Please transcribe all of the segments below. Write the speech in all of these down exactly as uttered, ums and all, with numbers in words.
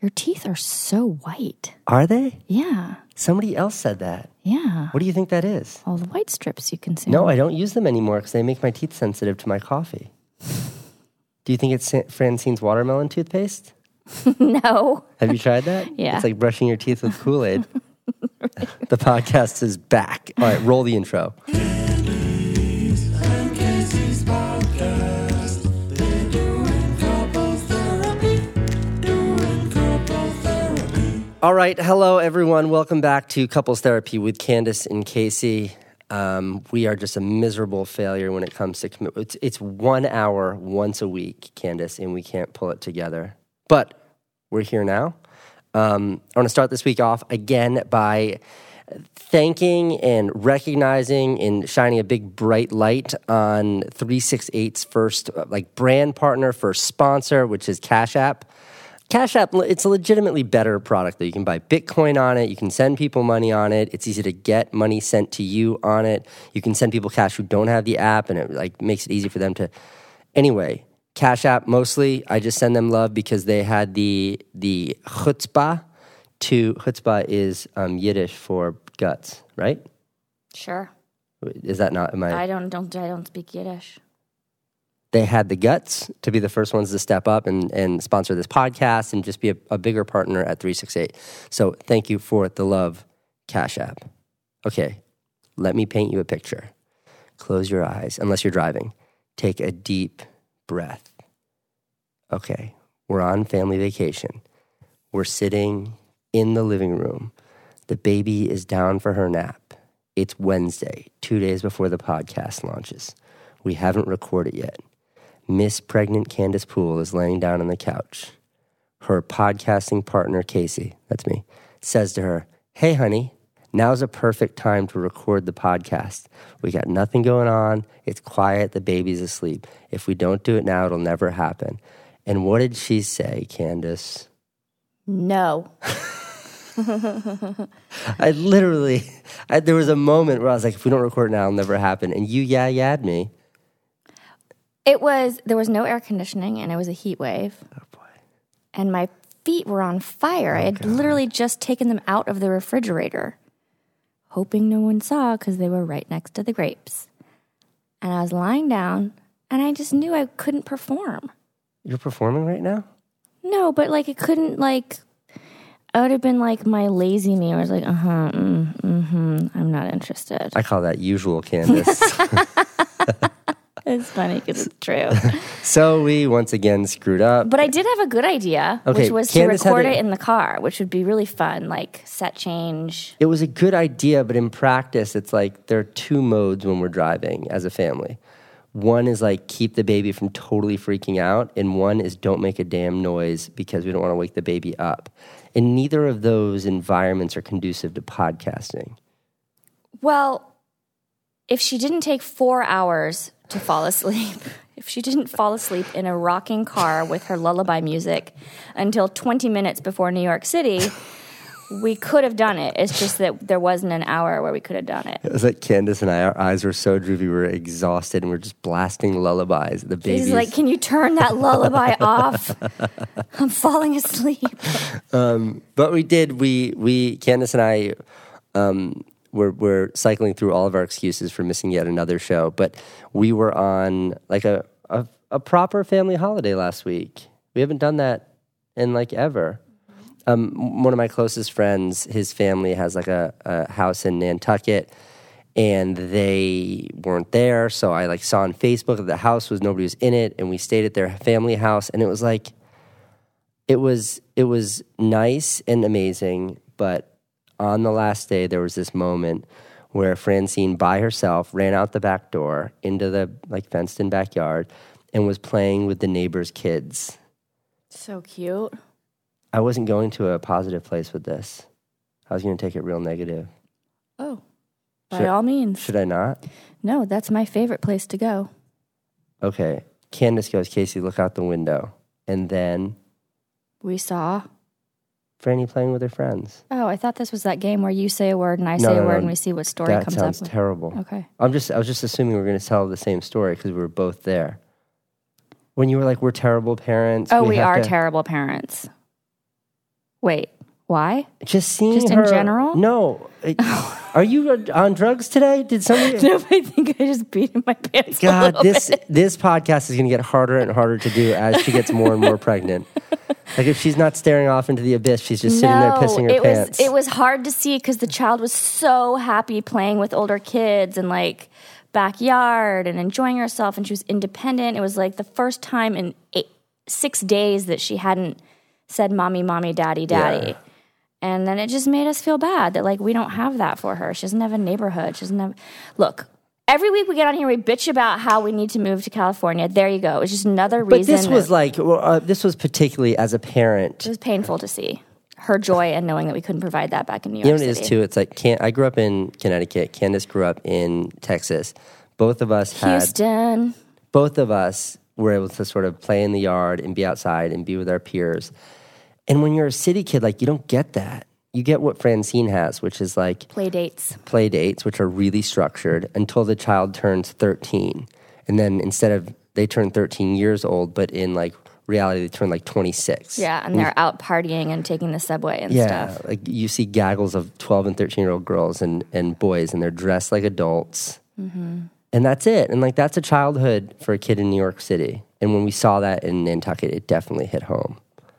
Your teeth are so white. Are they? Yeah. Somebody else said that. Yeah. What do you think that is? All the white strips you consume. No, I don't use them anymore because they make my teeth sensitive to my coffee. Do you think it's Francine's watermelon toothpaste? No. Have you tried that? Yeah. It's like brushing your teeth with Kool-Aid. The podcast is back. All right, roll the intro. Candice and Casey's podcast. They're doing couples therapy. Doing couples therapy. All right, hello everyone. Welcome back to Couples Therapy with Candice and Casey. Um, we are just a miserable failure when it comes to commitment. It's, it's one hour once a week, Candice, and we can't pull it together. But we're here now. Um, I want to start this week off again by thanking and recognizing and shining a big bright light on three sixty-eight's first uh, like brand partner, first sponsor, which is Cash App. Cash App, it's a legitimately better product that you can buy Bitcoin on it. You can send people money on it. It's easy to get money sent to you on it. You can send people cash who don't have the app, and it like makes it easy for them to. Anyway, Cash App mostly, I just send them love because they had the the chutzpah to chutzpah is um, Yiddish for guts, right? Sure. Is that not? Am I? I don't don't I don't speak Yiddish. They had the guts to be the first ones to step up and, and sponsor this podcast and just be a, a bigger partner at three sixty-eight. So thank you for the love, Cash App. Okay, let me paint you a picture. Close your eyes, unless you're driving. Take a deep breath. Okay, we're on family vacation. We're sitting in the living room. The baby is down for her nap. It's Wednesday, two days before the podcast launches. We haven't recorded yet. Miss Pregnant Candice Poole is laying down on the couch. Her podcasting partner, Casey, that's me, says to her, "Hey, honey, now's a perfect time to record the podcast. We got nothing going on. It's quiet. The baby's asleep. If we don't do it now, it'll never happen." And what did she say, Candice? No. I literally, I, there was a moment where I was like, if we don't record now, it'll never happen. And you yeah-yahed me. It was, there was no air conditioning and it was a heat wave. Oh, boy. And my feet were on fire. Oh, I had God. literally just taken them out of the refrigerator, hoping no one saw because they were right next to the grapes. And I was lying down and I just knew I couldn't perform. You're performing right now? No, but like it couldn't like, I would have been like my lazy me. I was like, uh-huh, mm, mm-hmm, I'm not interested. I call that usual Candice. It's funny because it's true. So we once again screwed up. But I did have a good idea, Okay, which was Candice to record had a- it in the car, which would be really fun, like set change. It was a good idea, but in practice, it's like there are two modes when we're driving as a family. One is like keep the baby from totally freaking out, and one is don't make a damn noise because we don't want to wake the baby up. And neither of those environments are conducive to podcasting. Well, if she didn't take four hours to fall asleep, if she didn't fall asleep in a rocking car with her lullaby music until twenty minutes before New York City, we could have done it. It's just that there wasn't an hour where we could have done it. It was like Candice and I, our eyes were so droopy, we were exhausted, and we are just blasting lullabies. The baby's He's like, can you turn that lullaby off? I'm falling asleep. Um, but we did. We we Candice and I um, were were cycling through all of our excuses for missing yet another show. But we were on like a a, a proper family holiday last week. We haven't done that in like ever. Um, one of my closest friends, his family has like a, a house in Nantucket, and they weren't there. So I like saw on Facebook that the house was nobody was in it, and we stayed at their family house, and it was like. It was it was nice and amazing, but on the last day there was this moment where Francine by herself ran out the back door into the like fenced-in backyard and was playing with the neighbors' kids. So cute. I wasn't going to a positive place with this. I was going to take it real negative. Oh, by Should- all means. Should I not? No, that's my favorite place to go. Okay. Candice goes, "Casey, look out the window." And then We saw. Franny playing with her friends. Oh, I thought this was that game where you say a word and I No, say no, a word no. and we see what story That comes sounds up with. terrible. Okay. I'm just I was just assuming we were going to tell the same story because we were both there. When you were like, "We're terrible parents." Oh, we, have are to- terrible parents. Wait, why? Just seeing Just in her. general? No. It- Are you on drugs today? Did somebody? No, I think I just beat in my pants. a God, little this bit. this podcast is going to get harder and harder to do as she gets more and more pregnant. Like if she's not staring off into the abyss, she's just sitting there pissing her it pants. was it was hard to see because the child was so happy playing with older kids and like backyard and enjoying herself, and she was independent. It was like the first time in eight, six days that she hadn't said "mommy, mommy, daddy, daddy." Yeah. And then it just made us feel bad that like we don't have that for her. She doesn't have a neighborhood. She doesn't have. Look, every week we get on here, we bitch about how we need to move to California. There you go. It's just another but reason. this was that- like well, uh, this was particularly as a parent. it was painful to see her joy and knowing that we couldn't provide that back in New York You know what it City. is too. It's like can I grew up in Connecticut. Candace grew up in Texas. Both of us had. Houston. Both of us were able to sort of play in the yard and be outside and be with our peers. And when you're a city kid, like you don't get that. You get what Francine has, which is like Play dates. play dates, which are really structured until the child turns thirteen. And then instead of, they turn thirteen years old, but in like reality, they turn like twenty-six. Yeah, and they're out partying and taking the subway and Yeah, stuff. like you see gaggles of twelve and thirteen year old girls and, and boys, and they're dressed like adults. Mm-hmm. And that's it. And like that's a childhood for a kid in New York City. And when we saw that in Nantucket, it definitely hit home.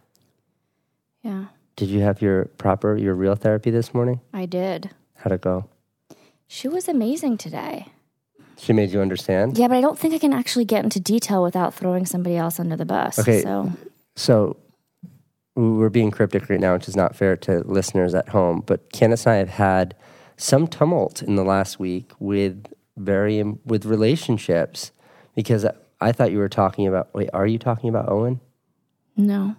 Yeah, Did you have your proper, your real therapy this morning? I did. How'd it go? She was amazing today. She made you understand? Yeah, but I don't think I can actually get into detail without throwing somebody else under the bus. Okay. So So we're being cryptic right now, which is not fair to listeners at home. But Candace and I have had some tumult in the last week with very with relationships because I thought you were talking about. Wait, are you talking about Owen? no.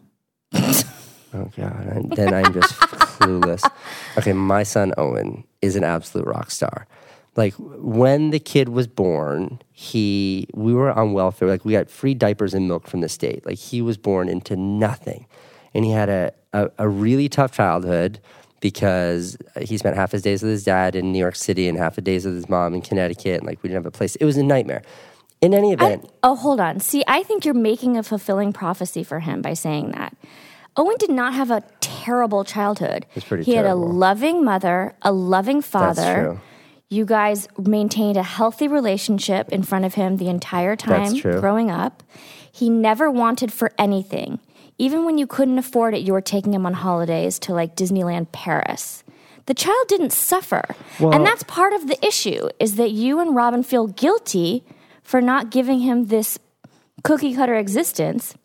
Oh God! And then I'm just clueless. Okay, my son Owen is an absolute rock star. Like when the kid was born, he we were on welfare. Like we got free diapers and milk from the state. Like he was born into nothing, and he had a a, a really tough childhood because he spent half his days with his dad in New York City and half the days with his mom in Connecticut. And like we didn't have a place. It was a nightmare. In any I, event, oh, hold on. See, I think you're making a fulfilling prophecy for him by saying that. Owen did not have a terrible childhood. It's pretty he terrible. had a loving mother, a loving father. That's true. You guys maintained a healthy relationship in front of him the entire time That's true. growing up. He never wanted for anything. Even when you couldn't afford it, you were taking him on holidays to like Disneyland Paris. The child didn't suffer. Well- and that's part of the issue is that you and Robin feel guilty for not giving him this cookie cutter existence.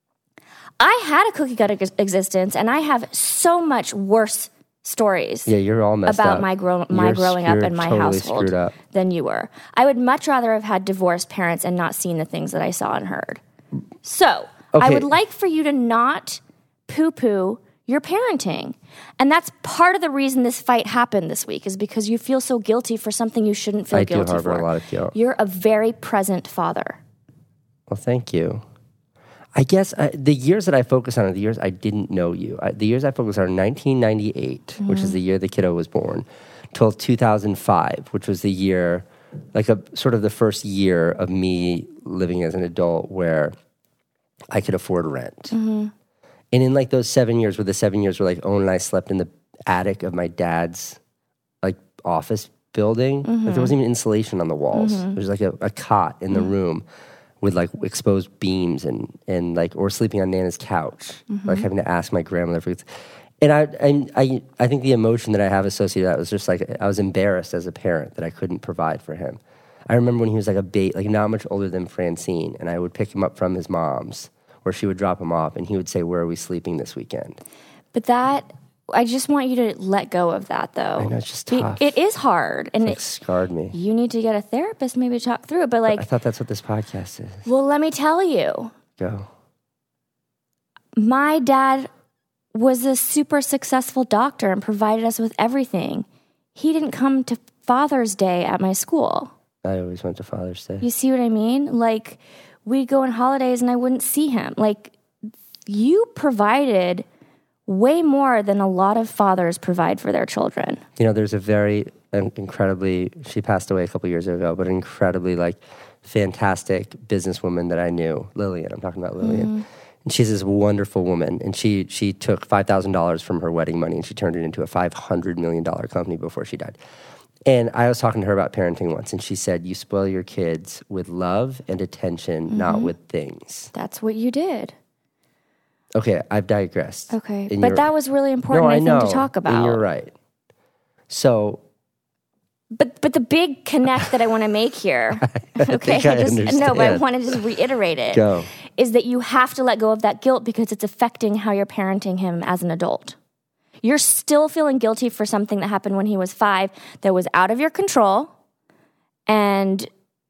I had a cookie cutter ex- existence, and I have so much worse stories yeah, you're all messed about up. my grow- my You're- growing up you're in my totally household screwed up. than you were. I would much rather have had divorced parents and not seen the things that I saw and heard. So I Okay. would like for you to not poo-poo your parenting. And that's part of the reason this fight happened this week is because you feel so guilty for something you shouldn't feel I do guilty harbor for. a lot of guilt. You're a very present father. Well, thank you. I guess I, the years that I focus on are the years I didn't know you. I, the years I focus on are nineteen ninety-eight, Mm-hmm. which is the year the kiddo was born, till two thousand five, which was the year, like a sort of the first year of me living as an adult where I could afford rent. Mm-hmm. And in like those seven years, where the seven years were like Owen and I slept in the attic of my dad's like office building. Mm-hmm. Like there wasn't even insulation on the walls. There was like a, a cot in the room with like exposed beams and, and like, or sleeping on Nana's couch, like having to ask my grandmother for And I, I, I, I think the emotion that I have associated with that was just like, I was embarrassed as a parent that I couldn't provide for him. I remember when he was like a bait, like not much older than Francine, and I would pick him up from his mom's, where she would drop him off, and he would say, "Where are we sleeping this weekend?" But that, I just want you to let go of that, though. I know, it's just Be- tough. It is hard, and It it, scarred me. you need to get a therapist maybe to talk through it. But like, I thought that's what this podcast is. well, let me tell you, Go. my dad was a super successful doctor and provided us with everything. He didn't come to Father's Day at my school. I always went to Father's Day. You see what I mean? Like, we'd go on holidays and I wouldn't see him. Like, you provided way more than a lot of fathers provide for their children. You know, there's a very um, incredibly, she passed away a couple years ago, but incredibly like fantastic businesswoman that I knew, Lillian. I'm talking about Lillian. And she's this wonderful woman. And she she took five thousand dollars from her wedding money and she turned it into a five hundred million dollars company before she died. And I was talking to her about parenting once, and she said, you spoil your kids with love and attention, mm-hmm. not with things. That's what you did. Okay, I've digressed. Okay, and but that was really important, no, I, I think, to talk about. And you're right. So... But but the big connect that I want to make here, I okay, think I I just, understand. no, but I want to just reiterate it, Go. is that you have to let go of that guilt because it's affecting how you're parenting him as an adult. You're still feeling guilty for something that happened when he was five that was out of your control, and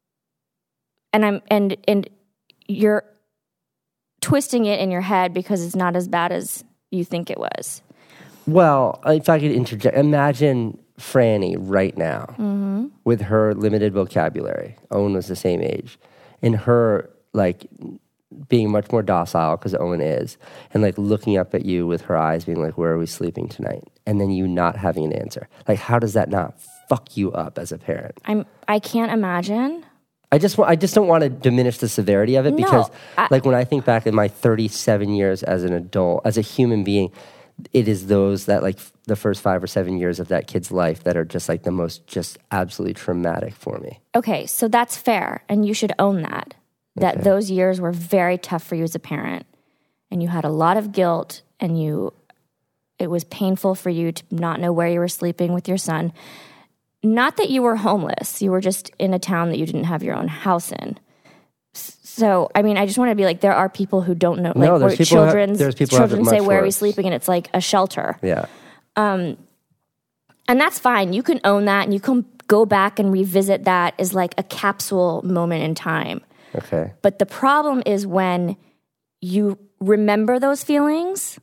and I'm and and you're twisting it in your head because it's not as bad as you think it was. Well, if I could interject, imagine Franny right now mm-hmm. with her limited vocabulary. Owen was the same age. And her, like, being much more docile, because Owen is, and, like, looking up at you with her eyes being like, where are we sleeping tonight? And then you not having an answer. Like, how does that not fuck you up as a parent? I'm, I can't imagine. I just, I just don't want to diminish the severity of it because, no, I, like, when I think back in my thirty-seven years as an adult, as a human being, it is those that, like, f- the first five or seven years of that kid's life that are just, like, the most just absolutely traumatic for me. Okay, so that's fair, and you should own that, that okay. those years were very tough for you as a parent, and you had a lot of guilt, and you, it was painful for you to not know where you were sleeping with your son. Not that you were homeless, you were just in a town that you didn't have your own house in. So, I mean, I just want to be like, there are people who don't know, like, no, where children's, have, children say, where are we sleeping? And it's like a shelter. Yeah. Um, and that's fine. You can own that and you can go back and revisit that as like a capsule moment in time. Okay. But the problem is when you remember those feelings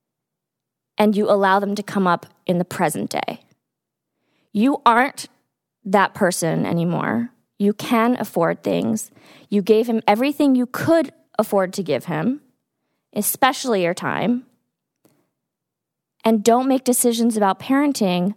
and you allow them to come up in the present day. You aren't that person anymore. You can afford things. You gave him everything you could afford to give him, especially your time. And don't make decisions about parenting,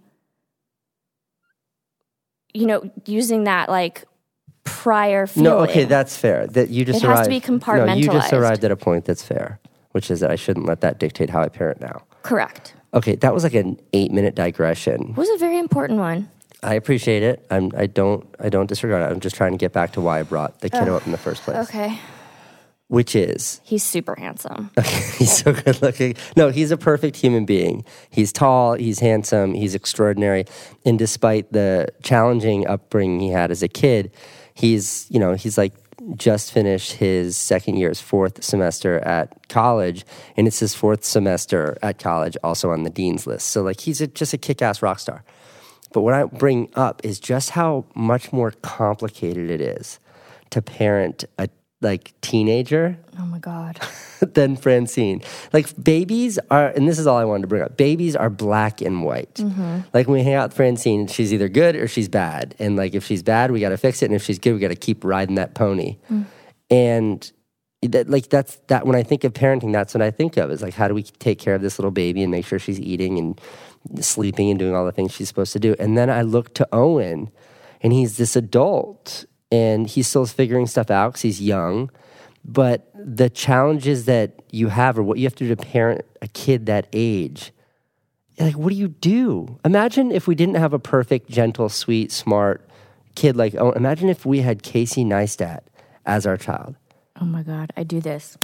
you know, using that, like, prior feeling. No, okay, that's fair. That you just it arrived, has to be compartmentalized. No, you just arrived at a point that's fair, which is that I shouldn't let that dictate how I parent now. Correct. Okay, that was like an eight-minute digression. It was a very important one. I appreciate it. I'm, I don't. I don't disregard it. I'm just trying to get back to why I brought the kiddo Ugh. up in the first place. Okay. Which is he's super handsome. He's so good looking. No, he's a perfect human being. He's tall. He's handsome. He's extraordinary. And despite the challenging upbringing he had as a kid, he's you know he's like just finished his second year's fourth semester at college, and it's his fourth semester at college, also on the dean's list. So like he's a, just a kick-ass rock star. But what I bring up is just how much more complicated it is to parent a like teenager. Oh my God. than Francine. Like babies are, and this is all I wanted to bring up, babies are black and white. Mm-hmm. Like when we hang out with Francine, she's either good or she's bad. And like if she's bad, we got to fix it. And if she's good, we got to keep riding that pony. Mm. And that, like that's that when I think of parenting, that's what I think of is like, how do we take care of this little baby and make sure she's eating and sleeping and doing all the things she's supposed to do. And then I look to Owen, and he's this adult, and he's still figuring stuff out because he's young. But the challenges that you have, or what you have to do to parent a kid that age, like, what do you do? Imagine if we didn't have a perfect, gentle, sweet, smart kid like Owen. Imagine if we had Casey Neistat as our child. Oh my God, I do this.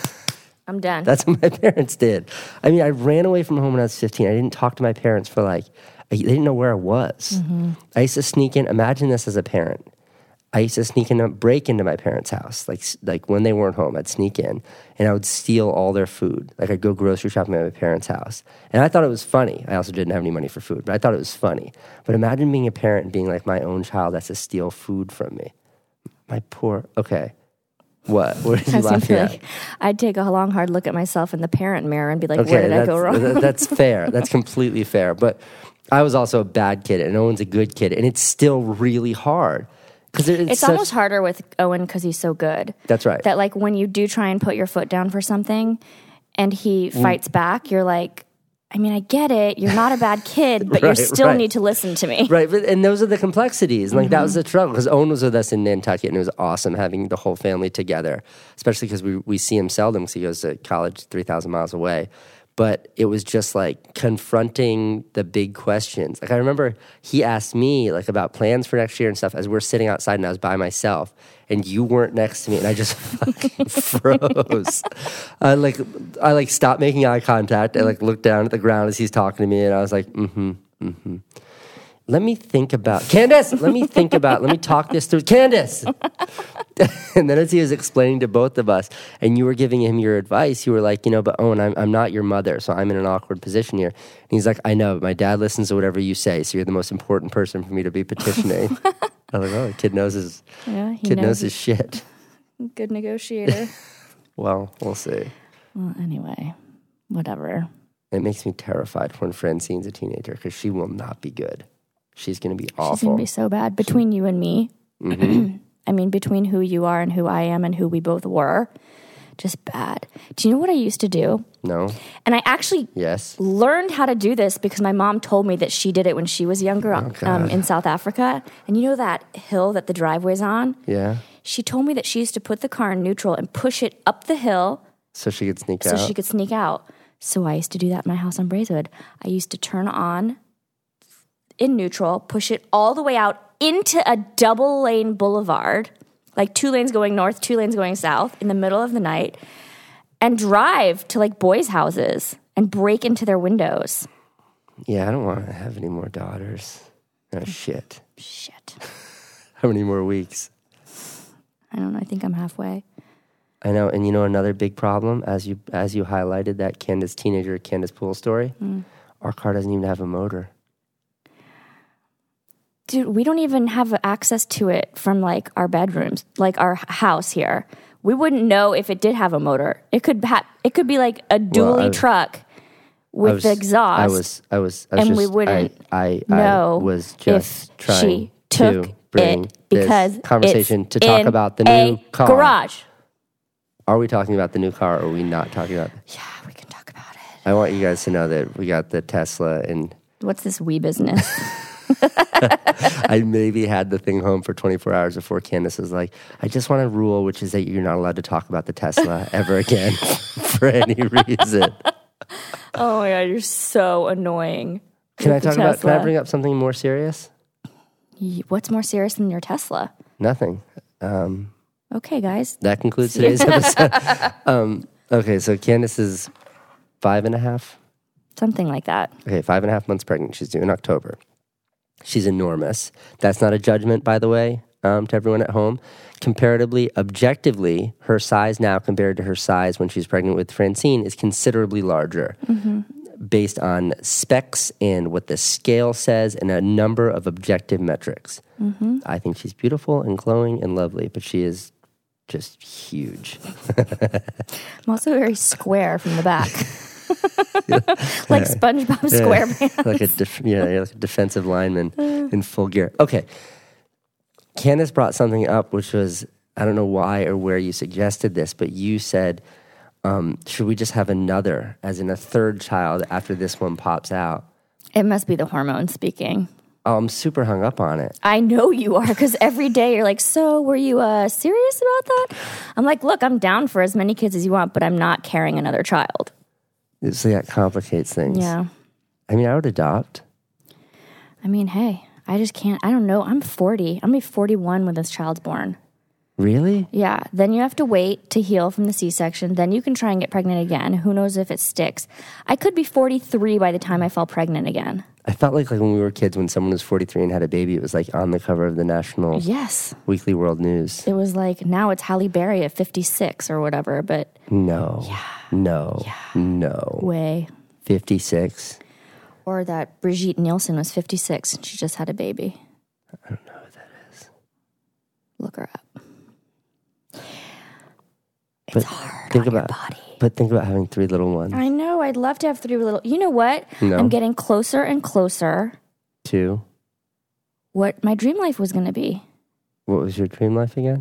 I'm done. That's what my parents did. I mean, I ran away from home when I was fifteen. I didn't talk to my parents for like, they didn't know where I was. Mm-hmm. I used to sneak in, imagine this as a parent. I used to sneak in, break into my parents' house. Like, like when they weren't home, I'd sneak in and I would steal all their food. Like I'd go grocery shopping at my parents' house. And I thought it was funny. I also didn't have any money for food, but I thought it was funny. But imagine being a parent and being like my own child has to steal food from me. My poor, okay. What? What are you laughing at? Like I'd take a long, hard look at myself in the parent mirror and be like, okay, where did I go wrong? That's fair. That's completely fair. But I was also a bad kid, and Owen's a good kid, and it's still really hard. Cause it's it's such, almost harder with Owen because he's so good. That's right. That like when you do try and put your foot down for something and he fights mm. back, you're like, I mean, I get it. You're not a bad kid, but you Right, still right. need to listen to me. Right, but, and those are the complexities. Like, Mm-hmm. that was the struggle, because Owen was with us in Nantucket, and it was awesome having the whole family together, especially because we, we see him seldom because he goes to college three thousand miles away. But it was just, like, confronting the big questions. Like, I remember he asked me, like, about plans for next year and stuff as we're sitting outside, and I was by myself, and you weren't next to me, and I just fucking froze. I, like, I, like, stopped making eye contact. I, like, looked down at the ground as he's talking to me, and I was like, mm-hmm, mm-hmm. Let me think about, Candace, let me think about, let me talk this through. Candace! And then as he was explaining to both of us, and you were giving him your advice, you were like, you know, but Owen, I'm, I'm not your mother, so I'm in an awkward position here. And he's like, I know, but my dad listens to whatever you say, so you're the most important person for me to be petitioning. I was like, oh, the kid knows his, Yeah, he kid knows knows his shit. Good negotiator. Well, we'll see. Well, anyway, whatever. It makes me terrified when Francine's a teenager, because she will not be good. She's going to be She's going awful. to be so bad. Between you and me, Mm-hmm. I mean, between who you are and who I am and who we both were, just bad. Do you know what I used to do? No? And I actually Yes? learned how to do this because my mom told me that she did it when she was younger um, God. in South Africa. And you know that hill that the driveway's on? Yeah? She told me that she used to put the car in neutral and push it up the hill So she could sneak so out? she could sneak out. So I used to do that in my house on Braeswood. I used to turn on in neutral, push it all the way out into a double lane boulevard, like two lanes going north, two lanes going south in the middle of the night, and drive to like boys' houses and break into their windows. Yeah, I don't want to have any more daughters. Oh, shit. Shit. How many more weeks? I don't know. I think I'm halfway. I know, and you know another big problem, as you as you highlighted that Candace teenager, Candace Poole story? Mm. Our car doesn't even have a motor. Dude, we don't even have access to it from like our bedrooms, like our house here. We wouldn't know if it did have a motor. It could ha- it could be like a dually I- truck I with was, the exhaust. I was, I was, I was And just, we wouldn't I, I, know I was just if trying she took to bring it because this conversation it's to talk in about the a new car. garage. Are we talking about the new car, or are we not talking about it? Yeah, we can talk about it. I want you guys to know that we got the Tesla, and What's this wee business? I maybe had the thing home for twenty-four hours before Candace was like, I just want a rule, which is that you're not allowed to talk about the Tesla ever again for any reason. Oh my god, you're so annoying. Can I with the talk about, can I Tesla. bring up something more serious? Y- What's more serious than your Tesla? Nothing. Um, Okay, guys. that concludes today's episode. um, okay, so Candace is five and a half. Something like that. Okay, five and a half months pregnant. She's due in October. She's enormous. That's not a judgment, by the way, um, to everyone at home. Comparatively, objectively, her size now compared to her size when she's pregnant with Francine is considerably larger. Mm-hmm. Based on specs and what the scale says and a number of objective metrics. Mm-hmm. I think she's beautiful and glowing and lovely, but she is just huge. I'm also very square from the back. Like SpongeBob SquarePants. like a def- yeah, you're like a defensive lineman in full gear. Okay. Candace brought something up, which was, I don't know why or where you suggested this, but you said, um, should we just have another, as in a third child after this one pops out? It must be the hormones speaking. Oh, I'm super hung up on it. I know you are, because every day you're like, so were you uh, serious about that? I'm like, look, I'm down for as many kids as you want, but I'm not carrying another child. So that complicates things. Yeah. I mean, I would adopt. I mean, hey, I just can't. I don't know. I'm forty. I'm going to be forty-one when this child's born. Really? Yeah. Then you have to wait to heal from the C-section. Then you can try and get pregnant again. Who knows if it sticks? I could be forty-three by the time I fall pregnant again. I felt like, like when we were kids, when someone was forty-three and had a baby, it was like on the cover of the National Yes. Weekly World News. It was like, now it's Halle Berry at fifty-six or whatever, but No. Yeah. No. Yeah. No. way. fifty-six. Or that Brigitte Nielsen was fifty-six and she just had a baby. I don't know who that is. Look her up. It's But hard think on about, your body. But think about having three little ones. I know. I'd love to have three little. You know what? No. I'm getting closer and closer. Two. What my dream life was going to be: What was your dream life again?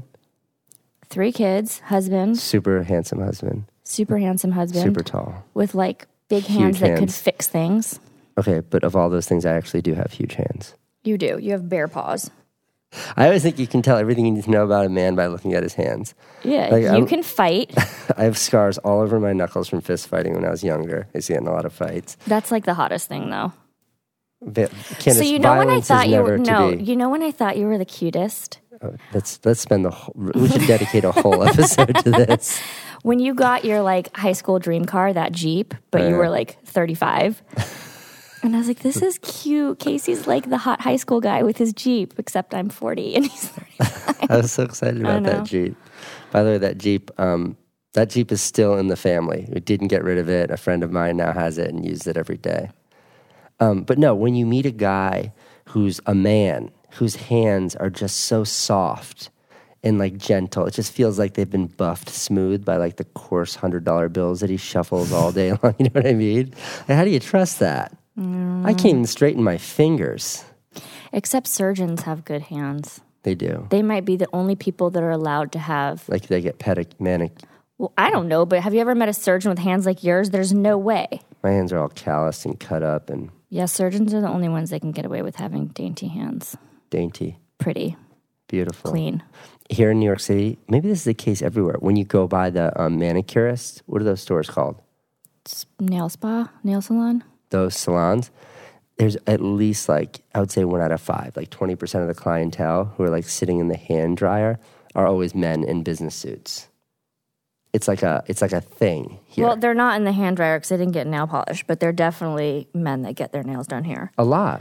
three kids, husband, Super handsome husband. super handsome husband, Super tall. with like Big hands Huge that could hands. fix things. Okay, but of all those things, I actually do have huge hands. You do. You have bear paws. I always think you can tell everything you need to know about a man by looking at his hands. Yeah, Like, you I'm- can fight. I have scars all over my knuckles from fist fighting when I was younger. I used to get in a lot of fights. That's like the hottest thing, though. But, Candace, So you know when I violence is thought you never were to no, be- you know when I thought you were the cutest? Oh, let's let's spend the whole, we should dedicate a whole episode to this. When you got your like high school dream car, that Jeep, but you Yeah. were like thirty-five. And I was like, this is cute. Casey's like the hot high school guy with his Jeep, except I'm forty and he's thirty-five. I was so excited about know. that Jeep. By the way, that Jeep, um, that Jeep is still in the family. We didn't get rid of it. A friend of mine now has it and uses it every day. Um, but no, when you meet a guy who's a man, whose hands are just so soft and like gentle, it just feels like they've been buffed smooth by like the coarse hundred dollar bills that he shuffles all day long. You know what I mean? Like, how do you trust that? I can't even straighten my fingers. Except surgeons have good hands. They do. They might be the only people that are allowed to have. Like they get pedic manic. Well, I don't know, but have you ever met a surgeon with hands like yours? There's no way. My hands are all calloused and cut up and Yeah, surgeons are the only ones that can get away with having dainty hands. dainty, Pretty, beautiful. clean. Here in New York City, maybe this is the case everywhere. When you go by the um, manicurist, what are those stores called? S- Nail spa, nail salon. Those salons. There's at least like, I would say one out of five, like twenty percent of the clientele who are like sitting in the hand dryer are always men in business suits. It's like a, it's like a thing here. Well, they're not in the hand dryer because they didn't get nail polish, but they're definitely men that get their nails done here. a lot.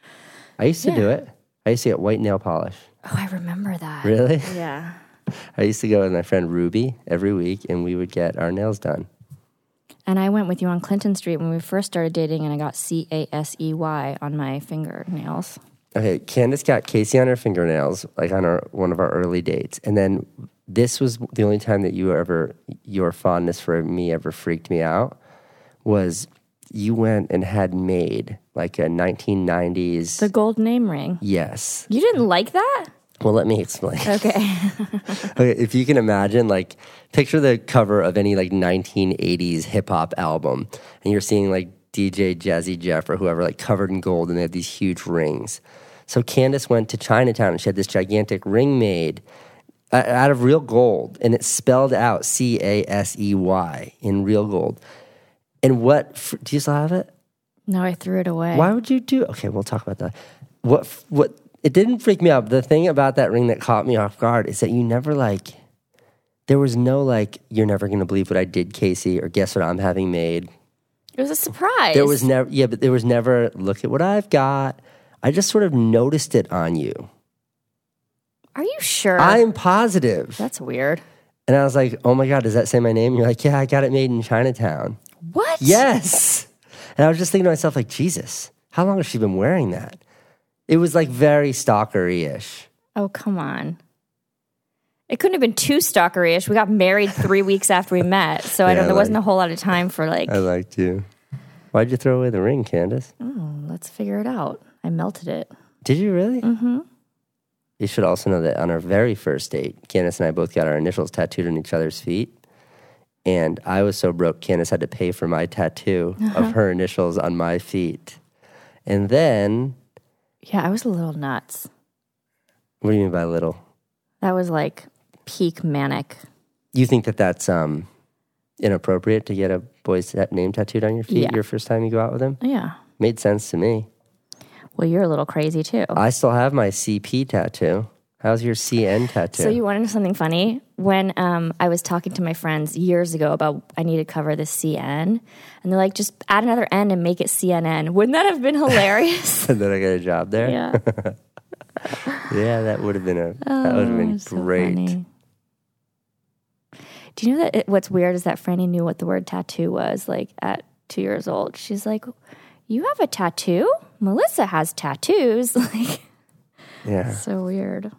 I used to Yeah. do it. I used to get white nail polish. Oh, I remember that. Really? Yeah. I used to go with my friend Ruby every week and we would get our nails done. And I went with you on Clinton Street when we first started dating, and I got C A S E Y on my fingernails. Okay, Candace got Casey on her fingernails, like on our one of our early dates, and then this was the only time that you ever your fondness for me ever freaked me out was you went and had made like a nineteen nineties. The gold name ring. Yes. You didn't like that? Well, let me explain. Okay. Okay, if you can imagine, like, picture the cover of any like nineteen eighties hip hop album, and you're seeing like D J Jazzy Jeff or whoever, like covered in gold, and they have these huge rings. So Candace went to Chinatown and she had this gigantic ring made uh, out of real gold, and it spelled out C A S E Y in real gold. And what? f- Do you still have it? No, I threw it away. Why would you do? Okay, we'll talk about that. What? f- What? It didn't freak me out. The thing about that ring that caught me off guard is that you never like. There was no like, you're never going to believe what I did, Casey, or guess what I'm having made. It was a surprise. There was never, yeah, but there was never, look at what I've got. I just sort of noticed it on you. Are you sure? I'm positive. That's weird. And I was like, oh my God, does that say my name? And you're like, yeah, I got it made in Chinatown. What? Yes. And I was just thinking to myself, like, Jesus, how long has she been wearing that? It was like very stalkery-ish. Oh, come on. It couldn't have been too stalkerish. We got married three weeks after we met, so I Yeah, don't. There like- wasn't a whole lot of time for like. I liked you. Why'd you throw away the ring, Candace? Oh, let's figure it out. I melted it. Did you really? Mm-hmm. You should also know that on our very first date, Candace and I both got our initials tattooed on each other's feet. And I was so broke, Candace had to pay for my tattoo of her initials on my feet. And then, Yeah, I was a little nuts. what do you mean by little? That was like peak manic. You think that that's um, inappropriate to get a boy's ta- name tattooed on your feet Yeah. your first time you go out with him? Yeah. Made sense to me. Well, you're a little crazy too. I still have my C P tattoo. How's your C N tattoo? So you want to know something funny? When um, I was talking to my friends years ago about I need to cover this C N, and they're like, just add another N and make it C N N. Wouldn't that have been hilarious? And then I got a job there? Yeah. Yeah, that would have been a that would have been Oh, so great. funny. Do you know that it, what's weird is that Franny knew what the word tattoo was like at two years old. She's like, "You have a tattoo? Melissa has tattoos." Like, Yeah. so weird.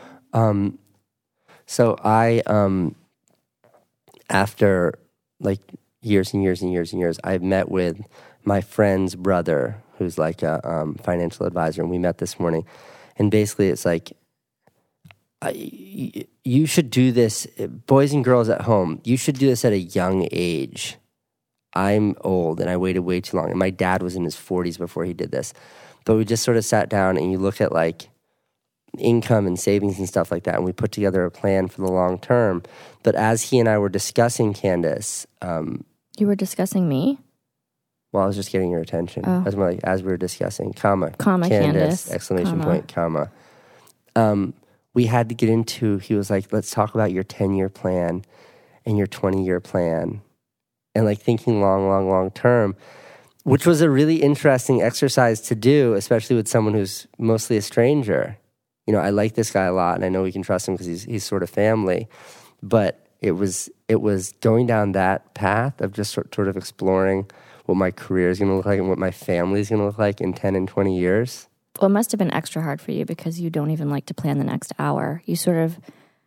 So I um after like years and years and years and years, I met with my friend's brother, who's like a um, financial advisor, and we met this morning. And basically, it's like, I, y- you should do this, boys and girls at home. You should do this at a young age. I'm old and I waited way too long. And my dad was in his forties before he did this. But we just sort of sat down and you look at like income and savings and stuff like that. And we put together a plan for the long term. But as he and I were discussing, Candace, um, You were discussing me? well, I was just getting your attention. Oh. I was more like, as we were discussing, comma, Comma, Candace, exclamation comma. point, comma. Um, we had to get into, he was like, let's talk about your ten-year plan and your twenty-year plan. And like thinking long, long, long term, which was a really interesting exercise to do, especially with someone who's mostly a stranger. You know, I like this guy a lot, and I know we can trust him because he's he's sort of family. But it was it was going down that path of just sort, sort of exploring what my career is going to look like and what my family is going to look like in ten and twenty years. Well, it must have been extra hard for you because you don't even like to plan the next hour. You sort of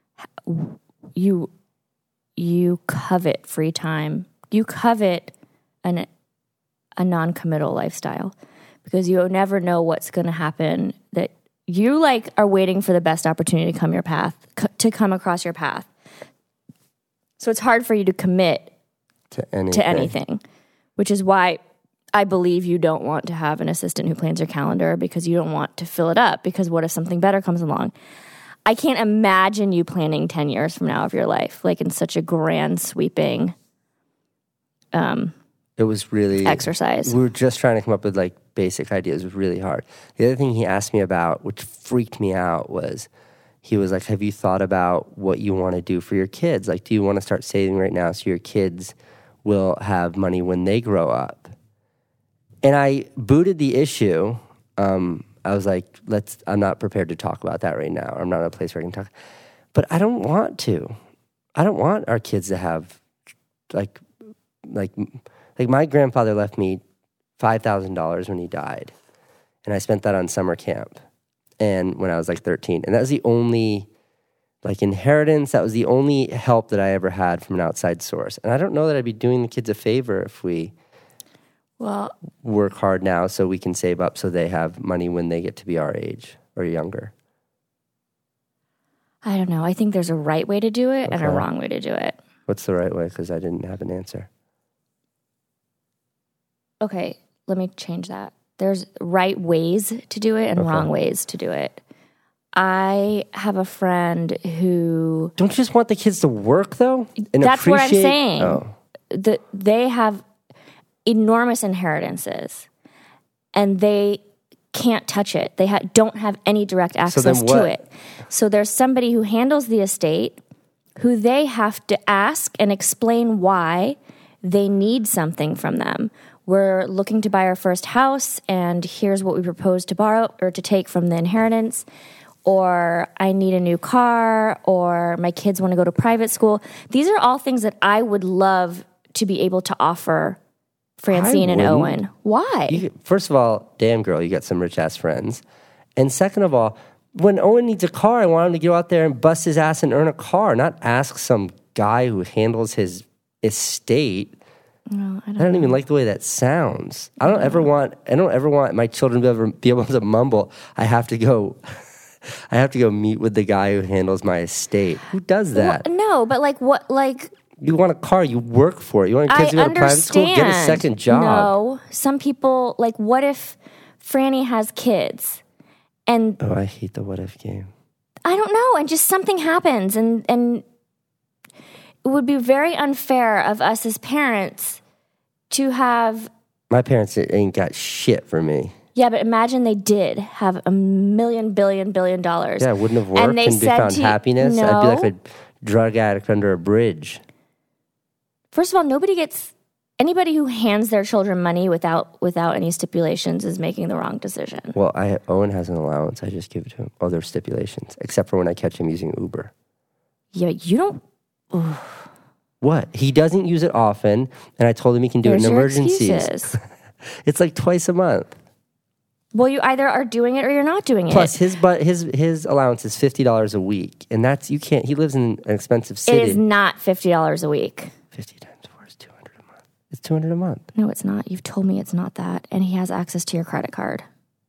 you you covet free time. You covet an a non-committal lifestyle because you never know what's going to happen. That you like are waiting for the best opportunity to come your path c- to come across your path. So it's hard for you to commit To anything. to anything, which is why I believe you don't want to have an assistant who plans your calendar because you don't want to fill it up because what if something better comes along? I can't imagine you planning ten years from now of your life, like in such a grand sweeping um, It was really exercise. We were just trying to come up with like basic ideas. It was really hard. The other thing he asked me about, which freaked me out, was he was like, have you thought about what you want to do for your kids? Like, do you want to start saving right now so your kids will have money when they grow up? And I booted the issue. Um, I was like, let's, I'm not prepared to talk about that right now. I'm not in a place where I can talk. But I don't want to. I don't want our kids to have like, like, like my grandfather left me five thousand dollars when he died. And I spent that on summer camp. And when I was like thirteen. And that was the only like inheritance. That was the only help that I ever had from an outside source. And I don't know that I'd be doing the kids a favor if we Well, work hard now so we can save up so they have money when they get to be our age or younger. I don't know. I think there's a right way to do it and a Okay. wrong way to do it. What's the right way? Because I didn't have an answer. Okay, let me change that. There's right ways to do it and Okay. wrong ways to do it. I have a friend who Don't you just want the kids to work though? And That's what I'm appreciate- saying. Oh. the, they have enormous inheritances and they can't touch it. They ha- don't have any direct access then to what- it. So there's somebody who handles the estate who they have to ask and explain why they need something from them. We're looking to buy our first house and here's what we propose to borrow or to take from the inheritance. Or I need a new car, or my kids want to go to private school. These are all things that I would love to be able to offer Francine and wouldn't. Owen. Why? You, first of all, damn girl, you got some rich ass friends. And second of all, when Owen needs a car, I want him to go out there and bust his ass and earn a car, not ask some guy who handles his estate. No, I don't, I don't even like the way that sounds. I don't ever want. I don't ever want my children to ever be able to mumble. I have to go. I have to go meet with the guy who handles my estate. Who does that? Well, no, but like what? Like You want a car, you work for it. You want your I kids to go to private school, understand. get a second job. No, some people like. What if Franny has kids, and Oh, I hate the what if game. I don't know, and just something happens, and and it would be very unfair of us as parents to have. My parents ain't got shit for me. Yeah, but imagine they did have a million, billion, billion dollars. Yeah, I wouldn't have worked And and, they be said found to you- happiness. I'd No. be like a drug addict under a bridge. First of all, nobody gets anybody who hands their children money without without any stipulations is making the wrong decision. Well, I Owen has an allowance. I just give it to him. Oh, there's stipulations, except for when I catch him using Uber. Yeah, you don't. What? He doesn't use it often, and I told him he can do There's it in your emergencies. excuses. It's like twice a month. Well, you either are doing it or you're not doing Plus, it. his but his his allowance is fifty dollars a week, and that's you can't. He lives in an expensive It city. is not fifty dollars a week. Fifty times four is two hundred a month. It's two hundred a month. No, it's not. You've told me it's not that, and he has access to your credit card.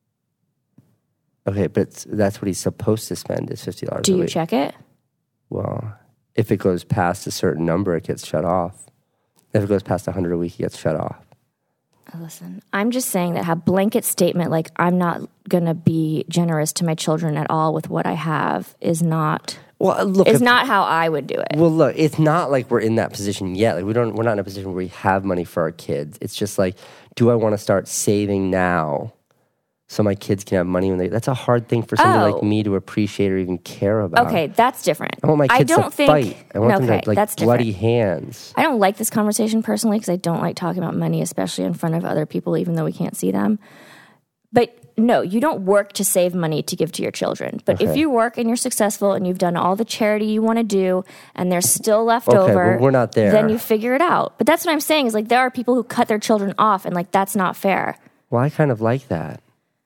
Okay, but it's, that's what he's supposed to spend is fifty dollars. Do a you week. check it? Well, if it goes past a certain number, it gets shut off. If it goes past one hundred a week, he gets shut off. Listen, I'm just saying that a blanket statement like I'm not going to be generous to my children at all with what I have is not Well, look, is if- not how I would do it. Well, look, it's not like we're in that position yet. Like we don't, we're not in a position where we have money for our kids. It's just like, do I want to start saving now so my kids can have money when they? That's a hard thing for somebody Oh. like me to appreciate or even care about. Okay, that's different. I want my kids don't to think, fight. I want them okay, to have like that's bloody different. hands. I don't like this conversation personally because I don't like talking about money, especially in front of other people, even though we can't see them. But no, you don't work to save money to give to your children. But if Okay. you work and you're successful and you've done all the charity you want to do and there's still left Okay, over, well, we're not there. then you figure it out. But that's what I'm saying is like there are people who cut their children off and like that's not fair. Well, I kind of like that.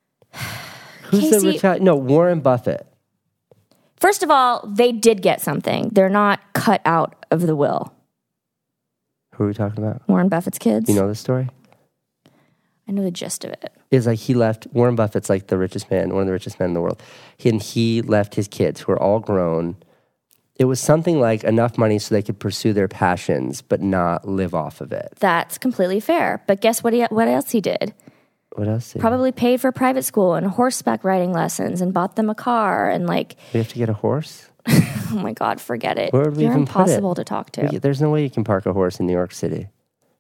Who's the Casey- rich guy? No, Warren Buffett. First of all, they did get something. They're not cut out of the will. Who are we talking about? Warren Buffett's kids. You know this story? I know the gist of it. Is like he left. Warren Buffett's like the richest man, one of the richest men in the world. He, and he left his kids, who are all grown. It was something like enough money so they could pursue their passions, but not live off of it. That's completely fair. But guess what? He, what else he did? What else? Did Probably paid for private school and horseback riding lessons and bought them a car and like, we have to get a horse? oh my God, forget it. Where would we You're even put it? impossible to talk to. We- There's no way you can park a horse in New York City.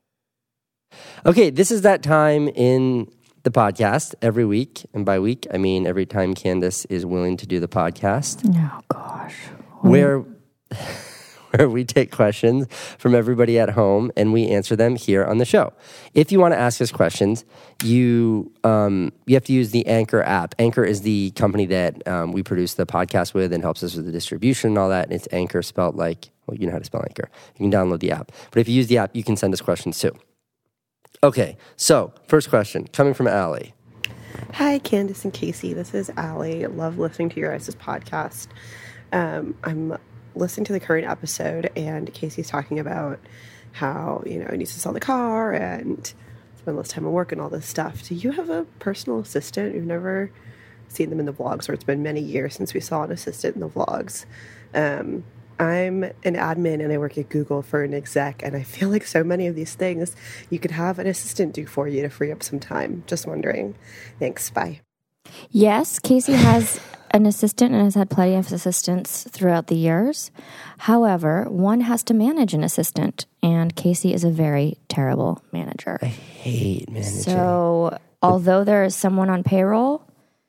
Okay, this is that time in the podcast every week. And by week, I mean every time Candace is willing to do the podcast. Oh gosh. where where we take questions from everybody at home and we answer them here on the show. If you want to ask us questions, you um, you have to use the Anchor app. Anchor is the company that um, we produce the podcast with and helps us with the distribution and all that. And it's Anchor spelled like, well, you know how to spell Anchor. You can download the app. But if you use the app, you can send us questions too. Okay, so first question coming from Allie. Hi, Candace and Casey. This is Allie. Love listening to your guys' podcast. Um, I'm listening to the current episode, and Casey's talking about how, you know, he needs to sell the car and spend less time at work and all this stuff. Do you have a personal assistant? We've never seen them in the vlogs, or it's been many years since we saw an assistant in the vlogs. Um, I'm an admin and I work at Google for an exec, and I feel like so many of these things you could have an assistant do for you to free up some time. Just wondering. Thanks. Bye. Yes, Casey has an assistant and has had plenty of assistants throughout the years. However, one has to manage an assistant, and Casey is a very terrible manager. I hate managing. So, although there is someone on payroll,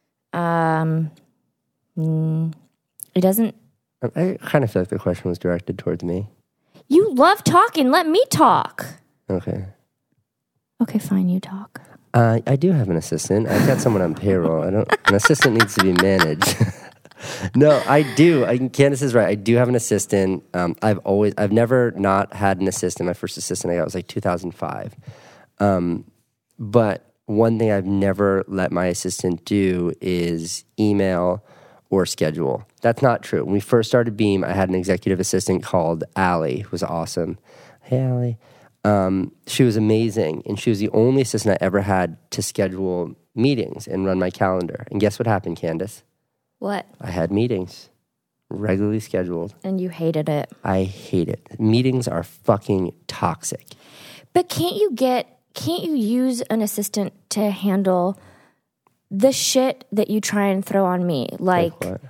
um, mm, it doesn't. I kind of feel like the question was directed towards me. You love talking. Let me talk. Okay. Okay, fine. You talk. Uh, I do have an assistant. I've got someone on payroll. I don't. An assistant needs to be managed. No, I do. I, Candace is right. I do have an assistant. Um, I've always, I've never not had an assistant. My first assistant I got was like two thousand five. Um, but one thing I've never let my assistant do is email or schedule. That's not true. When we first started Beam, I had an executive assistant called Allie, who was awesome. Hey, Allie. Um, she was amazing, and she was the only assistant I ever had to schedule meetings and run my calendar. And guess what happened, Candace? What? I had meetings, regularly scheduled. And you hated it. I hate it. Meetings are fucking toxic. But can't you get, can't you use an assistant to handle the shit that you try and throw on me? Like, what?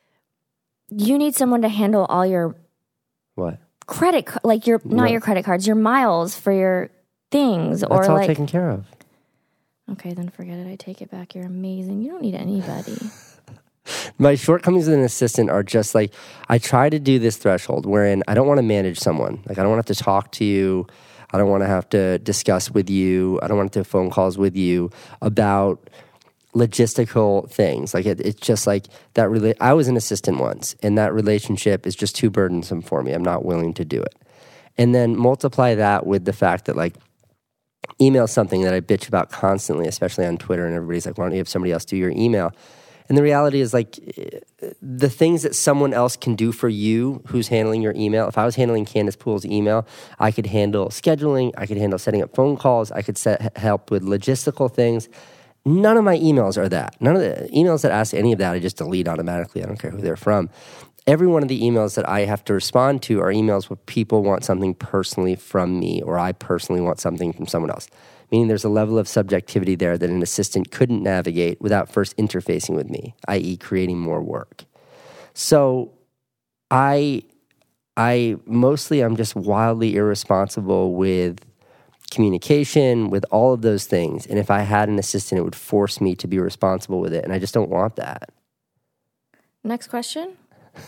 you need someone to handle all your What? credit, ca- like your, not No. your credit cards, your miles for your things. or That's all like, taken care of. okay, then forget it. I take it back. You're amazing. You don't need anybody. My shortcomings as an assistant are just like, I try to do this threshold wherein I don't want to manage someone. Like, I don't want to have to talk to you. I don't want to have to discuss with you. I don't want to have phone calls with you about logistical things. Like, it, it's just like that. Rela- I was an assistant once, and that relationship is just too burdensome for me. I'm not willing to do it. And then multiply that with the fact that, like, email something that I bitch about constantly, especially on Twitter, and everybody's like, why don't you have somebody else do your email? And the reality is, like, the things that someone else can do for you who's handling your email. If I was handling Candace Poole's email, I could handle scheduling. I could handle setting up phone calls. I could set help with logistical things. None of my emails are that. None of the emails that ask any of that, I just delete automatically. I don't care who they're from. every one of the emails that I have to respond to are emails where people want something personally from me, or I personally want something from someone else. Meaning there's a level of subjectivity there that an assistant couldn't navigate without first interfacing with me, that is creating more work. So I, I mostly I'm just wildly irresponsible with communication, with all of those things. And if I had an assistant, it would force me to be responsible with it. And I just don't want that. Next question.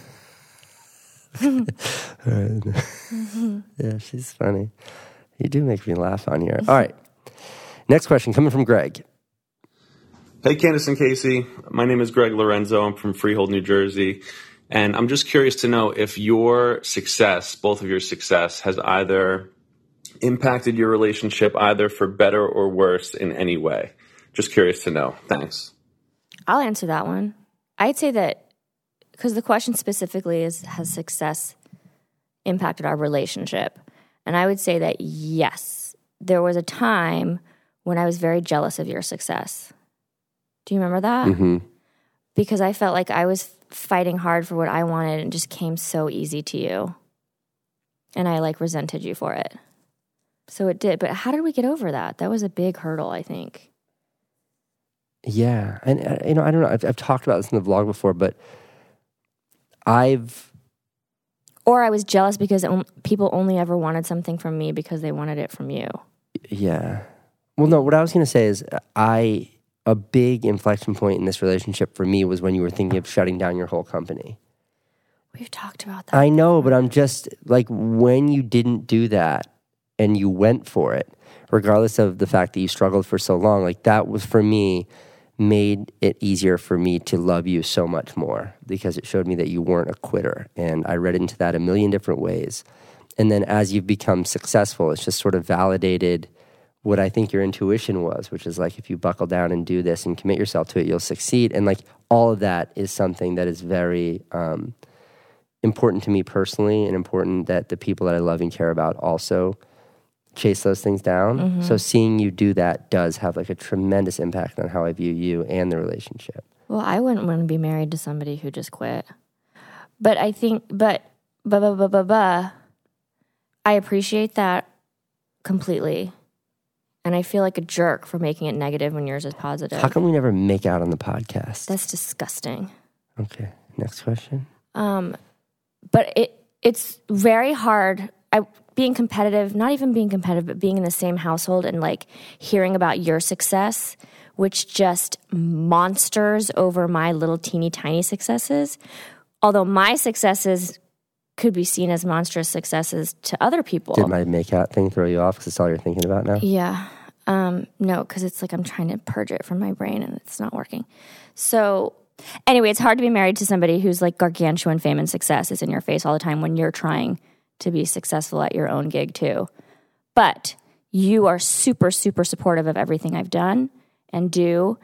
Yeah, she's funny. You do make me laugh on here. All right. Next question coming from Greg. Hey, Candace and Casey. My name is Greg Lorenzo. I'm from Freehold, New Jersey. And I'm just curious to know if your success, both of your success, has either impacted your relationship either for better or worse in any way. Just curious to know. Thanks. I'll answer that one. I'd say that, because the question specifically is, has success impacted our relationship? And I would say that yes. There was a time when I was very jealous of your success. Do you remember that? Mm-hmm. Because I felt like I was fighting hard for what I wanted and it just came so easy to you. And I like resented you for it. So it did. But how did we get over that? That was a big hurdle, I think. Yeah. And, uh, you know, I don't know. I've, I've talked about this in the vlog before, but I've... Or I was jealous because on- people only ever wanted something from me because they wanted it from you. Yeah. Well, no, what I was going to say is I... A big inflection point in this relationship for me was when you were thinking of shutting down your whole company. We've talked about that. I know, but I'm just, like, when you didn't do that and you went for it, regardless of the fact that you struggled for so long, like, that was, for me, made it easier for me to love you so much more because it showed me that you weren't a quitter. And I read into that a million different ways. And then as you've become successful, it's just sort of validated what I think your intuition was, which is like, if you buckle down and do this and commit yourself to it, you'll succeed. And like all of that is something that is very um, important to me personally, and important that the people that I love and care about also chase those things down. Mm-hmm. So seeing you do that does have like a tremendous impact on how I view you and the relationship. Well, I wouldn't want to be married to somebody who just quit. But I think, but, but, but, but, but, but I appreciate that completely. And I feel like a jerk for making it negative when yours is positive. How come we never make out on the podcast? That's disgusting. Okay, next question. Um, but it it's very hard. I being competitive, not even being competitive, but being in the same household and like hearing about your success, which just monsters over my little teeny tiny successes. Although my successes could be seen as monstrous successes to other people. Did my make out thing throw you off because it's all you're thinking about now? Yeah. Um, no, because it's like I'm trying to purge it from my brain and it's not working. So anyway, it's hard to be married to somebody who's like gargantuan fame and success is in your face all the time when you're trying to be successful at your own gig too. But you are super, super supportive of everything I've done and do,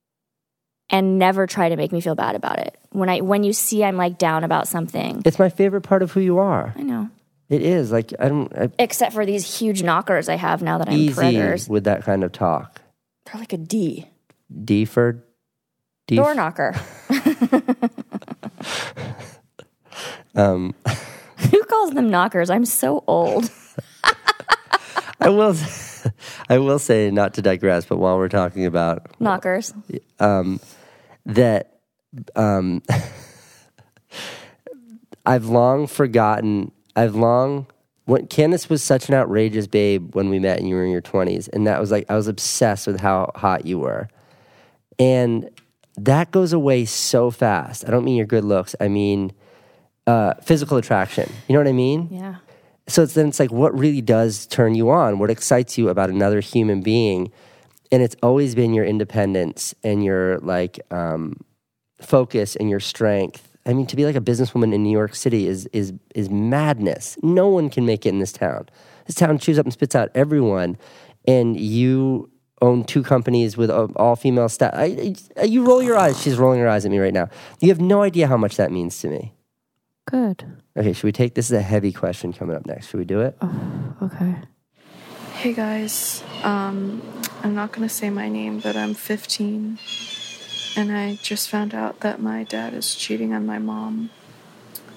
and never try to make me feel bad about it. When I when you see I'm like down about something. It's my favorite part of who you are. I know. It is. Like, I don't... I, Except for these huge knockers I have now that I'm easy preggers. with that kind of talk. They're like a D. D for... D Door knocker. um, Who calls them knockers? I'm so old. I will... I will say, not to digress, but while we're talking about... Knockers. Um, that... Um, I've long forgotten... I've long, when Candace was such an outrageous babe when we met and you were in your twenties. And that was like, I was obsessed with how hot you were. And that goes away so fast. I don't mean your good looks. I mean uh, physical attraction. You know what I mean? Yeah. So it's, then it's like, what really does turn you on? What excites you about another human being? And it's always been your independence and your like um, focus and your strength. I mean, to be like a businesswoman in New York City is is is madness. No one can make it in this town. This town chews up and spits out everyone, and you own two companies with all female staff. I, I, you roll your eyes. She's rolling her eyes at me right now. You have no idea how much that means to me. Good. Okay, should we take this? Is a heavy question coming up next. Should we do it? Oh, okay. Hey guys, um, I'm not gonna say my name, but I'm fifteen. And I just found out that my dad is cheating on my mom.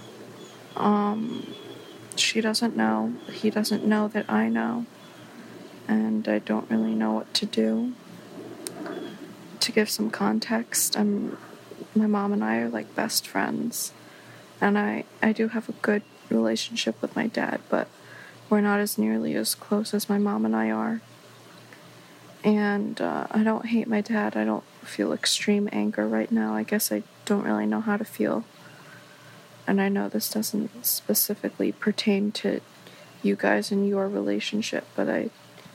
Um, she doesn't know. He doesn't know that I know. And I don't really know what to do. To give some context, I'm, my mom and I are like best friends. And I, I do have a good relationship with my dad, but we're not as nearly as close as my mom and I are. And uh, I don't hate my dad. I don't feel extreme anger right now. I guess I don't really know how to feel. And I know this doesn't specifically pertain to you guys and your relationship, but I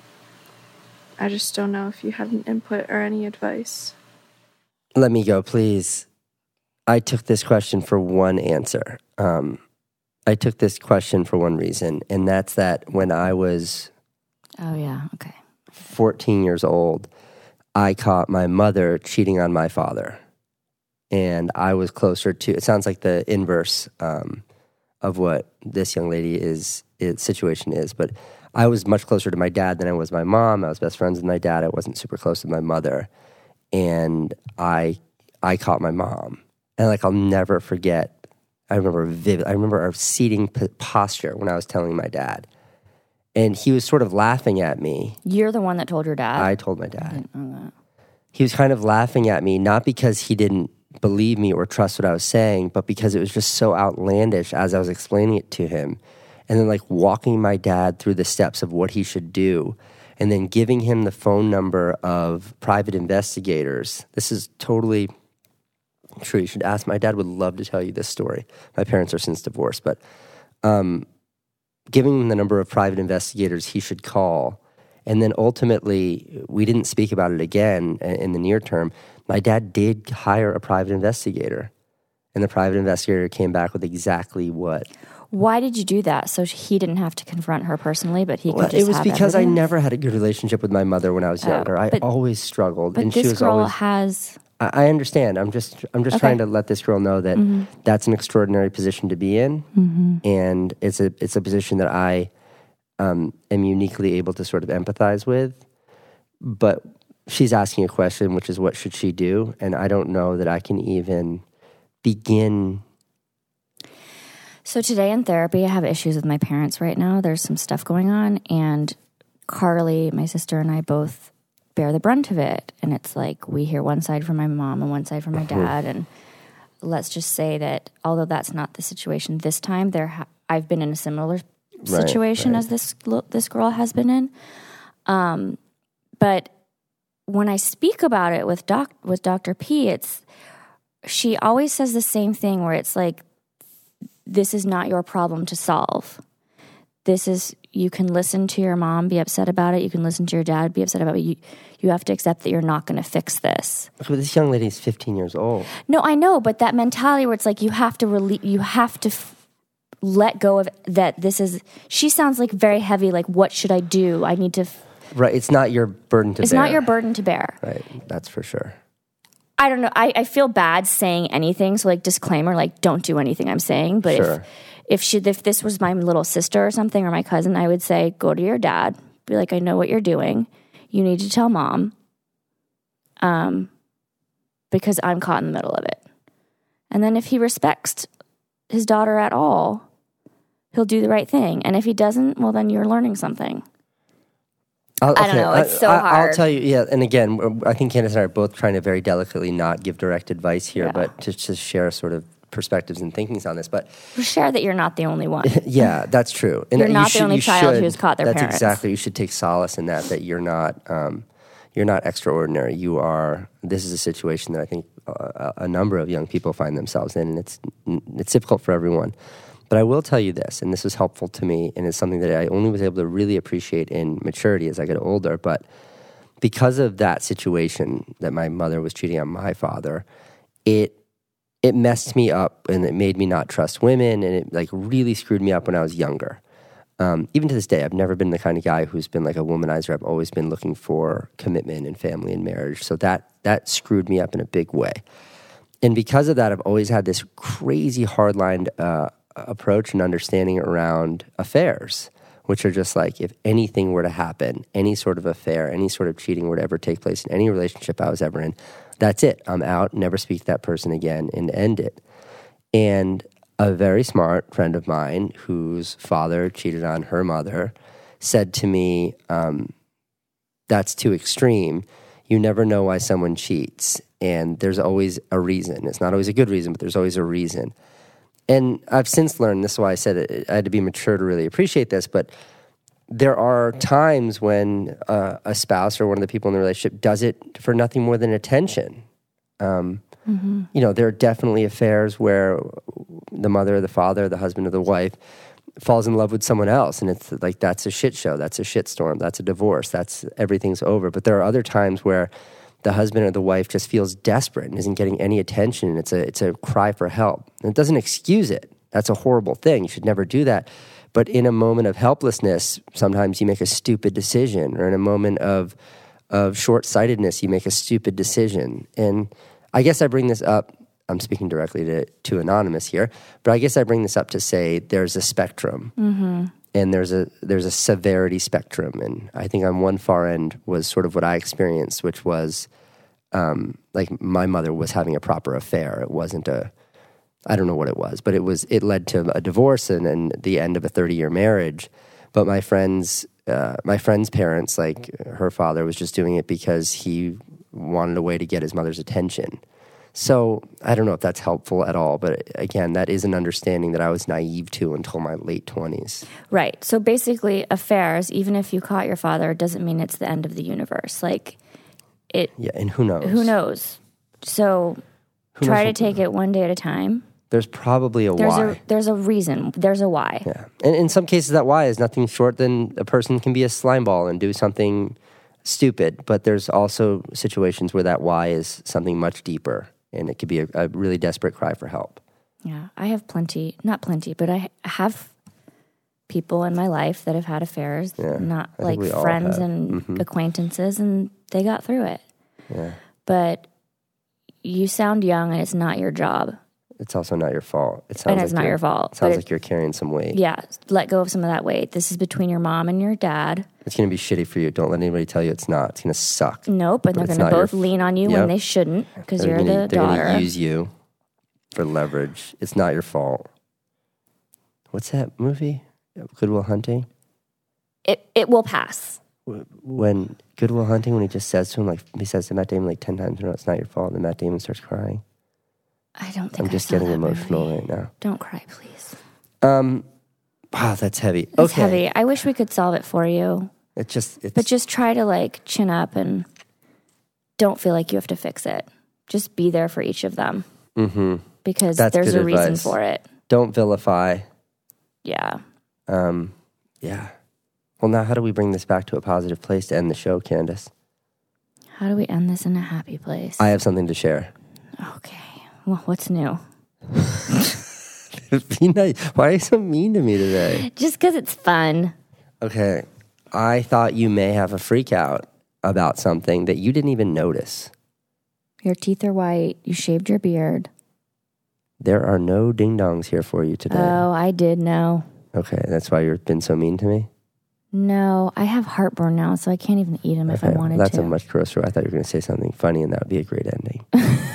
I just don't know if you had an input or any advice. Let me go, please. I took this question for one answer. Um, I took this question for one reason, and that's that when I was Oh, yeah. Okay. fourteen years old, I caught my mother cheating on my father. And I was closer to, it sounds like the inverse um, of what this young lady is, is, situation is. But I was much closer to my dad than I was my mom. I was best friends with my dad. I wasn't super close with my mother. And I I caught my mom. And like, I'll never forget, I remember vivid, I remember our seating p- posture when I was telling my dad. And he was sort of laughing at me. You're the one that told your dad? I told my dad. I didn't know that. He was kind of laughing at me, not because he didn't believe me or trust what I was saying, but because it was just so outlandish as I was explaining it to him. And then like walking my dad through the steps of what he should do, and then giving him the phone number of private investigators. This is totally true. You should ask. My dad would love to tell you this story. My parents are since divorced, but um, giving him the number of private investigators he should call. And then ultimately, we didn't speak about it again in the near term. My dad did hire a private investigator, and the private investigator came back with exactly what. Why did you do that? So he didn't have to confront her personally, but he could Well, just it was have because evidence? I never had a good relationship with my mother when I was Oh, younger. I but- always struggled, But and this she was girl always. has... I I understand. I'm just. I'm just Okay. trying to let this girl know that Mhm. that's an extraordinary position to be in, Mhm. and it's a it's a position that I um, am uniquely able to sort of empathize with. But she's asking a question, which is, what should she do? And I don't know that I can even begin. So today in therapy, I have issues with my parents right now. There's some stuff going on, and Carly, my sister, and I both bear the brunt of it. And it's like we hear one side from my mom and one side from my dad. And let's just say that although that's not the situation this time, there ha- I've been in a similar situation right. as this lo- this girl has been in. Um, but when I speak about it with doc with Doctor P, it's she always says the same thing where it's like, this is not your problem to solve. This is, you can listen to your mom, be upset about it. You can listen to your dad, be upset about it. You, you have to accept that you're not going to fix this. But this young lady is fifteen years old. No, I know, but that mentality where it's like you have to rele- you have to f- let go of that. This is, she sounds like very heavy. Like, what should I do? I need to. F- Right. It's not your burden to it's bear. not your burden to bear. Right. That's for sure. I don't know. I, I feel bad saying anything. So like disclaimer, like don't do anything I'm saying. But Sure. if if she if this was my little sister or something or my cousin, I would say go to your dad. Be like, I know what you're doing. You need to tell mom. Um, because I'm caught in the middle of it. And then if he respects his daughter at all, he'll do the right thing. And if he doesn't, well then you're learning something. I'll, I don't know, it's so I, hard. I'll tell you, yeah. And again, I think Candace and I are both trying to very delicately not give direct advice here, Yeah. but to just share sort of perspectives and thinkings on this. But Share that you're not the only one. yeah, that's true. And You're you not the should- only you child should- who's caught their that's parents. exactly. You should take solace in that. That you're not, um, you're not extraordinary. You are. This is a situation that I think a, a number of young people find themselves in, and it's it's difficult for everyone. But I will tell you this, and this was helpful to me, and it's something that I only was able to really appreciate in maturity as I get older. But because of that situation, that my mother was cheating on my father, it it messed me up, and it made me not trust women, and it like really screwed me up when I was younger. Um, even to this day, I've never been the kind of guy who's been like a womanizer. I've always been looking for commitment and family and marriage. So that that screwed me up in a big way. And because of that, I've always had this crazy hardline uh, approach and understanding around affairs, which are just like, if anything were to happen, any sort of affair, any sort of cheating were to ever take place in any relationship I was ever in, that's it. I'm out, never speak to that person again, and end it. And a very smart friend of mine whose father cheated on her mother said to me, um, that's too extreme. You never know why someone cheats. And there's always a reason. It's not always a good reason, but there's always a reason. And I've since learned, this is why I said it, I had to be mature to really appreciate this, but there are times when uh, a spouse or one of the people in the relationship does it for nothing more than attention. Um, mm-hmm. You know, there are definitely affairs where the mother or the father, the husband or the wife falls in love with someone else, and it's like, that's a shit show, that's a shitstorm, that's a divorce, that's everything's over. But there are other times where the husband or the wife just feels desperate and isn't getting any attention, and it's a it's a cry for help. And it doesn't excuse it. That's a horrible thing. You should never do that. But in a moment of helplessness, sometimes you make a stupid decision, or in a moment of of short-sightedness, you make a stupid decision. And I guess I bring this up, I'm speaking directly to, to Anonymous here, but I guess I bring this up to say there's a spectrum. Mm-hmm. And there's a there's a severity spectrum. And I think on one far end was sort of what I experienced, which was um, like my mother was having a proper affair. It wasn't a, I don't know what it was, but it was it led to a divorce and then the end of a thirty-year marriage. But my friend's, uh, my friend's parents, like her father was just doing it because he wanted a way to get his mother's attention. So I don't know if that's helpful at all, but again, that is an understanding that I was naive to until my late twenties. Right. So basically, affairs, even if you caught your father, doesn't mean it's the end of the universe. Like, it... Yeah, and who knows? Who knows? So who try knows to take it one day at a time. There's probably a there's why. A, there's a reason. There's a why. Yeah. And in some cases, that why is nothing short than a person can be a slimeball and do something stupid. But there's also situations where that why is something much deeper. And it could be a, a really desperate cry for help. Yeah, I have plenty, not plenty, but I have people in my life that have had affairs, yeah, not I like friends and mm-hmm. acquaintances, and they got through it. Yeah. But you sound young, and it's not your job. It's also not your fault. It sounds and it's like not your fault. It sounds it, like you're carrying some weight. Yeah, let go of some of that weight. This is between your mom and your dad. It's going to be shitty for you. Don't let anybody tell you it's not. It's going to suck. Nope, and they're going to both lean on you yep. when they shouldn't because you're gonna, the they're daughter. They're going to use you for leverage. It's not your fault. What's that movie? Good Will Hunting? It it will pass. When Good Will Hunting, when he just says to him, like he says to Matt Damon like ten times, no, it's not your fault, and then Matt Damon starts crying. I don't think I'm I just saw getting that emotional movie. right now. Don't cry, please. Um, wow, that's heavy. It's okay. heavy. I wish we could solve it for you. It just, it's, but just try to like chin up and don't feel like you have to fix it. Just be there for each of them mm-hmm. because that's there's a advice. reason for it. Don't vilify. Yeah. Um. Yeah. Well, now how do we bring this back to a positive place to end the show, Candace? How do we end this in a happy place? I have something to share. Okay. Well, what's new? Be nice. Why are you so mean to me today? Just because it's fun. Okay. I thought you may have a freak out about something that you didn't even notice. Your teeth are white. You shaved your beard. There are no ding-dongs here for you today. Oh, I did know. Okay. That's why you've been so mean to me? No. I have heartburn now, so I can't even eat them if okay. I wanted That's to. That's a much grosser. I thought you were going to say something funny, and that would be a great ending.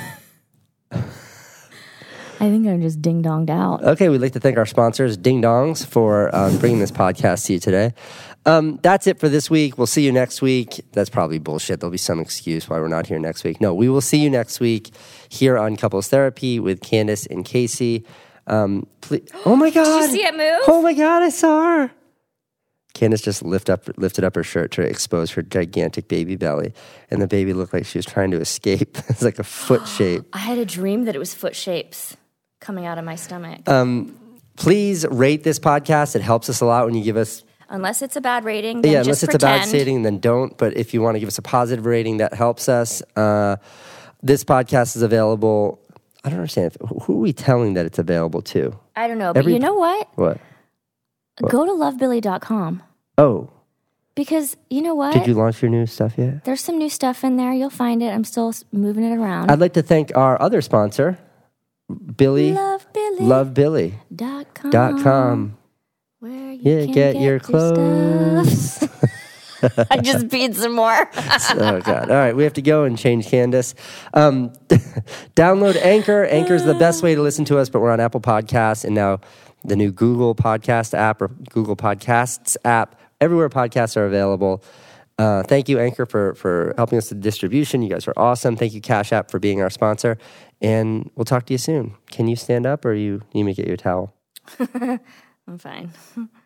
I think I'm just ding-donged out. Okay, we'd like to thank our sponsors, Ding Dongs, for um, bringing this podcast to you today. Um, that's it for this week. We'll see you next week. That's probably bullshit. There'll be some excuse why we're not here next week. No, we will see you next week here on Couples Therapy with Candace and Casey. Um, please, oh my God. Did you see it move? Oh my God, I saw her. Candace just lift up, lifted up her shirt to expose her gigantic baby belly, and the baby looked like she was trying to escape. It's like a foot shape. I had a dream that it was foot shapes coming out of my stomach. Um, please rate this podcast. It helps us a lot when you give us... Unless it's a bad rating, then yeah, just unless it's pretend. a bad rating, then don't. But if you want to give us a positive rating, that helps us. Uh, this podcast is available... I don't understand. If, who are we telling that it's available to? I don't know, but Every- you know what? What? What? Go to love billy dot com. Oh. Because, you know what? Did you launch your new stuff yet? There's some new stuff in there. You'll find it. I'm still s- moving it around. I'd like to thank our other sponsor, Billy. Love Billy. Love Billy. Dot com. Dot com. Where you Yeah, can get get your your clothes. stuff. I just peed some more. Oh, God. All right, we have to go and change Candace. Um, download Anchor. Anchor is the best way to listen to us, but we're on Apple Podcasts and now the new Google Podcast app or Google Podcasts app. Everywhere podcasts are available. Uh, thank you, Anchor, for, for helping us with distribution. You guys are awesome. Thank you, Cash App, for being our sponsor. And we'll talk to you soon. Can you stand up or you need me to get you a towel? I'm fine.